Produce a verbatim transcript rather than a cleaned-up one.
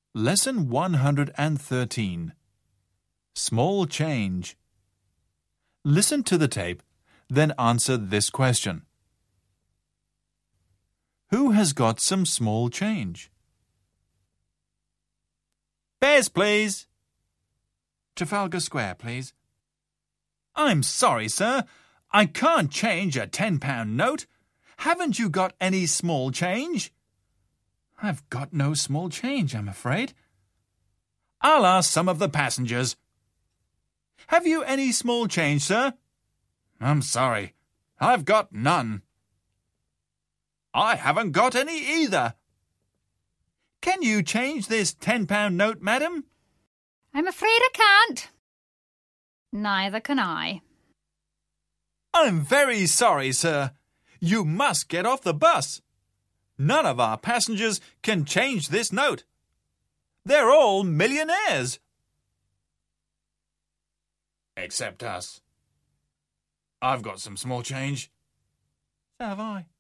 Lesson one hundred thirteen. Small change. Listen to the tape, then answer this question. Who has got some small change? Fares, please. Trafalgar Square, please. I'm sorry, sir. I can't change a ten pound note. Haven't you got any small change? I've got no small change, I'm afraid. I'll ask some of the passengers. Have you any small change, sir? I'm sorry. I've got none. I haven't got any either. Can you change this ten pound note, madam? I'm afraid I can't. Neither can I. I'm very sorry, sir. You must get off the bus. None of our passengers can change this note. They're all millionaires. Except us. I've got some small change. So have I.